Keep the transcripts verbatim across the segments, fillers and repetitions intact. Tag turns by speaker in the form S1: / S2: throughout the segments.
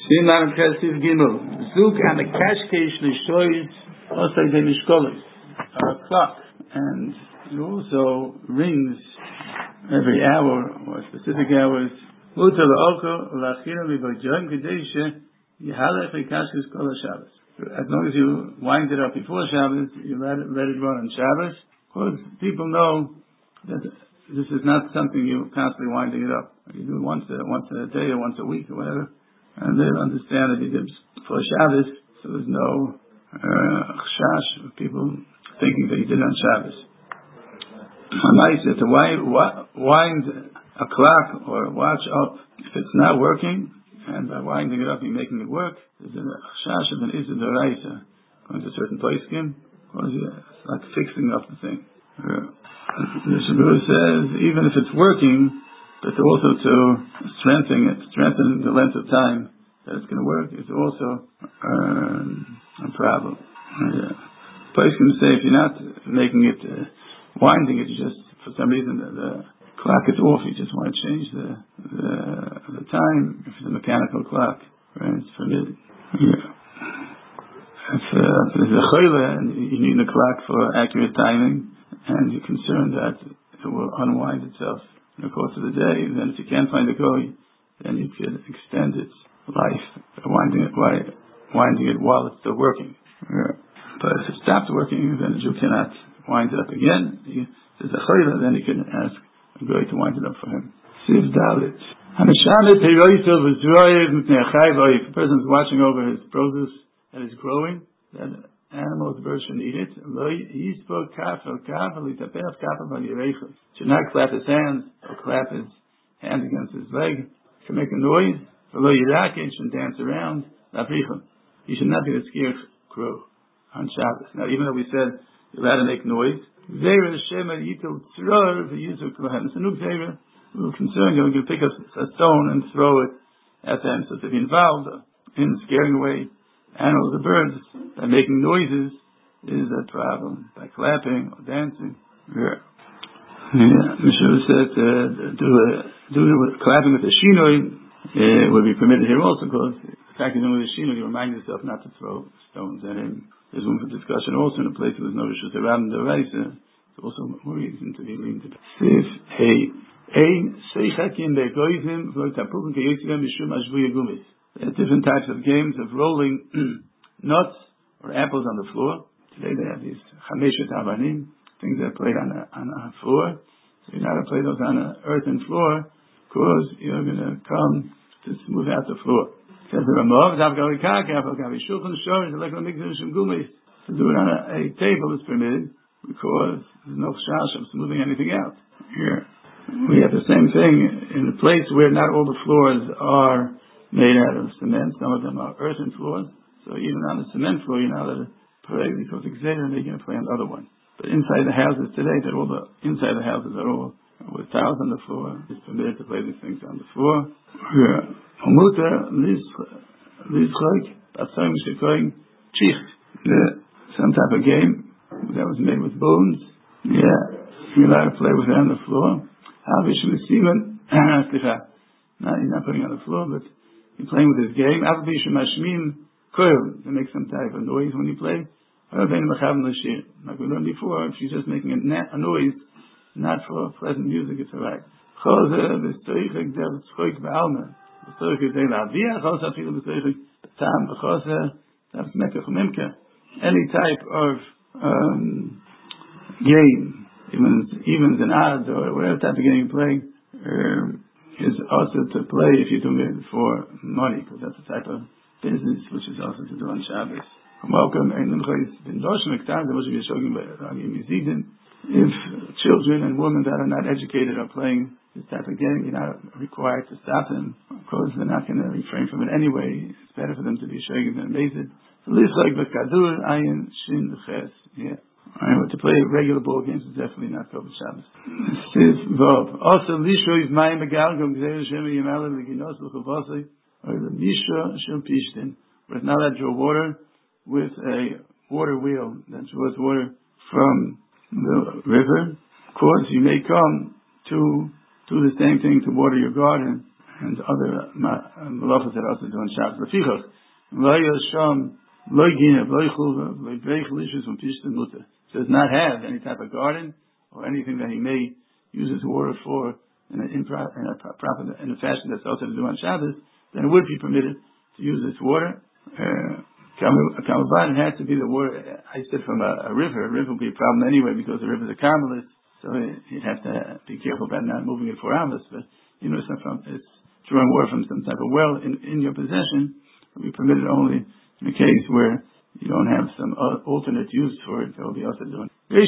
S1: Siman Chesiv Gimel. Zug and the Kashkesh Nishois also the Mishkolis are a clock, and it also rings every hour or specific hours. Mutar la'olko la'achina v'b'joim kadesha yihalech v'kashkes kol Shabbos. As long as you wind it up before Shabbos, you let it, let it run on Shabbos. Because people know that this is not something you're constantly winding it up. You do it once a, once a day or once a week or whatever. And they understand that he did for Shabbos, so there's no chash uh, of people thinking that he did on Shabbos. Nice to wind a clock or a watch up if it's not working, and by winding it up you're making it work. There's a chash of an Issa D'Oraisa going to a certain place again, because it's like fixing up the thing. Uh, the Shabbat says even if it's working, but also to strengthen it, strengthen the length of time that it's going to work is also um, a problem. Yeah. Place can say if you're not making it, uh, winding it, you just for some reason the, the clock is off. You just want to change the the, the time. If it's a mechanical clock, right, it's permitted. Yeah. If, uh, if there's a chayla and you need the clock for accurate timing, and you're concerned that it will unwind itself in the course of the day, then if you can't find a koi, then you could extend its life by winding it, winding it while it's still working. Yeah. But if it stopped working, then you cannot wind it up again. If there's a chayla, then you can ask a koi to wind it up for him. Siv Dalit. If a person is watching over his produce that is growing, then animals, birds should eat it. Should not clap his hands or clap his hand against his leg to make a noise. He shouldn't dance around. He should not be a scared crow on Shabbos. Now, even though we said you're allowed to make noise, it's a new zera. We're concerned you're going to pick up a stone and throw it at them. So to be involved in scaring away animals or birds by making noises is a problem. By clapping or dancing. Yeah. Yeah. Mishnah said uh, do, uh, do uh, clapping with a shinoi uh, would be permitted here also, because the fact you're doing with a shinoi, you remind yourself not to throw stones at him. There's room for discussion also in a place where there's no rishus around the raisa. There's also more reason to be leaned to. Sif hey ein seichakim begoizim v'loitapukim k'yosivem b'shum ashvuya gumis. There are different types of games of rolling nuts or apples on the floor. Today they have these chameshet avanim, things that are played on a, on a floor. So you're not going to play those on an earthen floor, because you're going to come to smooth out the floor. To do it on a, a table is permitted, because there's no chash of smoothing anything out. Here we have the same thing in a place where not all the floors are made out of cement. Some of them are earthen floors. So even on the cement floor, you're not allowed to play, because exeter they're going to play on the other one. But inside the houses today, that all the inside the houses are all with tiles on the floor. It's permitted to play these things on the floor. Yeah. Some type of game that was made with bones. Yeah, you're allowed to play with it on the floor. No, you're not putting it on the floor, but you're playing with this game. They make some type of noise when you play. Like we learned before, if you're just making a, na- a noise, not for pleasant music, it's alright. Any type of um, game, even evens and odds, or whatever type of game you play, um, is also to play if you're doing it for money, because that's the type of business which is also to do on Shabbos. Welcome. If children and women that are not educated are playing this type of game, you're not required to stop them, because they're not going to refrain from it anyway. It's better for them to be shaken than amazed. Yeah. Right, to play regular ball games is definitely not Kol Shabbos. Also, Lisho is my megalgum gzeir shemi yemalav leginos l'chavasei, or the Lisho shel pishtin, where it's not allowed to draw water with a water wheel that draws water from the river. Of course, you may come to do the same thing to water your garden, and other malachas that are also doing Shabbos. Lefichach, lo yasham, lo gineh, lo chuva, lo beich lishus from tishta muta. Does not have any type of garden or anything that he may use his water for in a, impro- in a proper in a fashion that's also to do on Shabbos, then it would be permitted to use this water. Uh, Kamaban, it has to be the water. I said from a, a river. A river would be a problem anyway because the river is a carmelis, so you'd have to be careful about not moving it for hours. But you know, it's, from, it's drawing water from some type of well in, in your possession. It will be permitted only in a case where you don't have some uh, alternate use for it. That will be also doing. Yeah,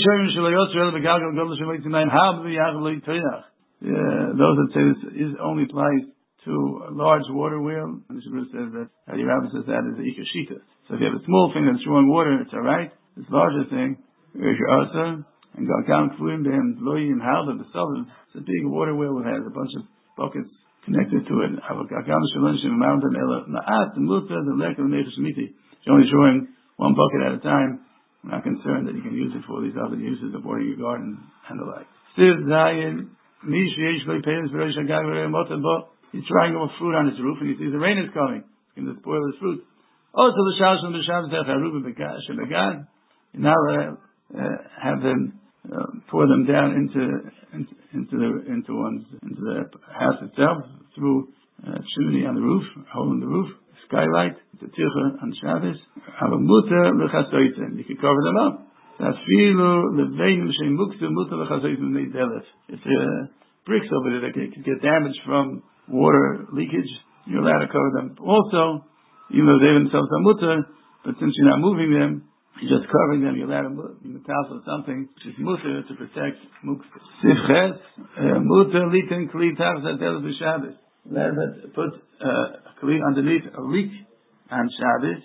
S1: those that say this is only applies to a large water wheel, and the Shabbat says that Hari Rabbi says that is the Ikashita. So if you have a small thing that's drawing water, it's alright. This larger thing, where's your Asa? And Galkam Kfuim Behem Loyim Halva B'Sovim. It's a big water wheel that has a bunch of buckets connected to it. Galkam Shalon Shem Mountain Ela Na'at Muta the Lek of Nechashmiti. It's only drawing one bucket at a time. I'm not concerned that you can use it for these other uses of watering your garden and the like. Siv Zayin Mish Yesh Lo Peiris V'Rosh Hagag V'Rei Motan Bo. He's trying over fruit on his roof, and he sees the rain is coming. It's going to spoil his fruit. Also, the Shalosh and the Shabbos have Haruba Begad. You now uh, have them uh, pour them down into into into, the, into one's into the house itself through a uh, chimney on the roof, a hole in the roof, skylight, the tircha on Shabbos. Have a muta lechasoitzen. You can cover them up. Tafilu leveinim shein mukta muta lechasoitzen neidelef. If there are bricks over there that could get damaged from water leakage, you're allowed to cover them. Also, even though they themselves are mutter, but since you're not moving them, you're just covering them, you're allowed to move or something which is mutter to protect mukta. Sifches, mutter litin kli tachzat el b'Shabbos. Allowed to put uh, a kli underneath a leak on Shabbos.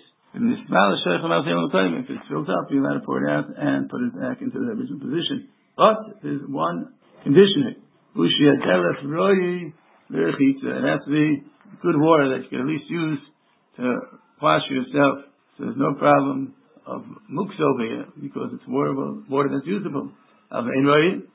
S1: If it's filled up, you're allowed to pour it out and put it back into the original position. But there's one condition. Bushia delef royi. It has to be good water that you can at least use to wash yourself. So there's no problem of muks over here because it's water, water that's usable. It's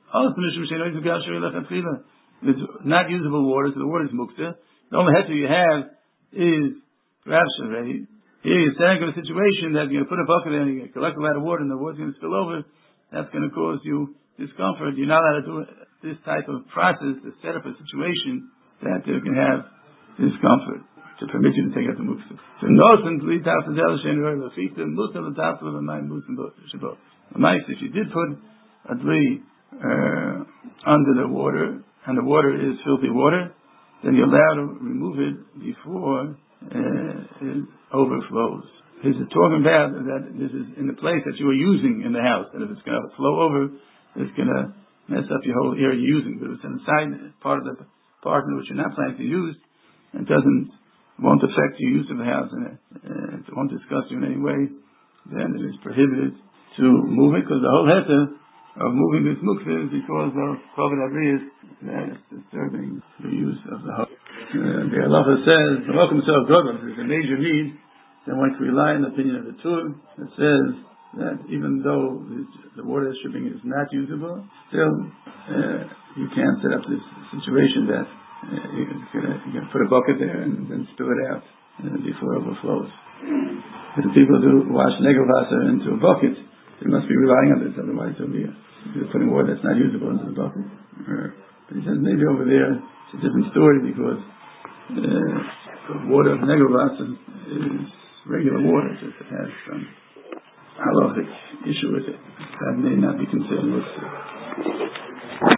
S1: not usable water, so the water is muksa. The only heter you have is perhaps already. Here you're standing in a situation that you're going to put a bucket in and you're going to collect a lot of water and the water's going to spill over. That's going to cause you discomfort. You're not allowed to do this type of process to set up a situation that you can have discomfort to permit you to take out the muksa. So nosen tli tafel shen roy lefita muta l'tafel v'mayim musim shabot. If you did put a dli uh, under the water and the water is filthy water, then you're allowed to remove it before uh, it overflows. He's talking about that this is in the place that you are using in the house, and if it's going to flow over, it's going to mess up your whole area you're using. But if it's inside part of the partner which you're not planning to use, and doesn't won't affect your use of the house, and uh, it won't disgust you in any way, then it is prohibited to move it, because the whole heter of moving this muktzah is because of kovid avriyas that is disturbing the use of the house. Uh, the halacha says the welcome to God is a major need. Then one can rely on the opinion of the Tur that says that even though the water shipping is not usable, still uh, you can't set up this situation that uh, you're going to put a bucket there and then spill it out uh, before it overflows. If the people do wash negelwasser into a bucket, they must be relying on this, otherwise they'll be uh, putting water that's not usable into the bucket. Uh, but he says maybe over there it's a different story because uh, the water of negelwasser is regular water, just it has some halachic issue with it. That may not be considered.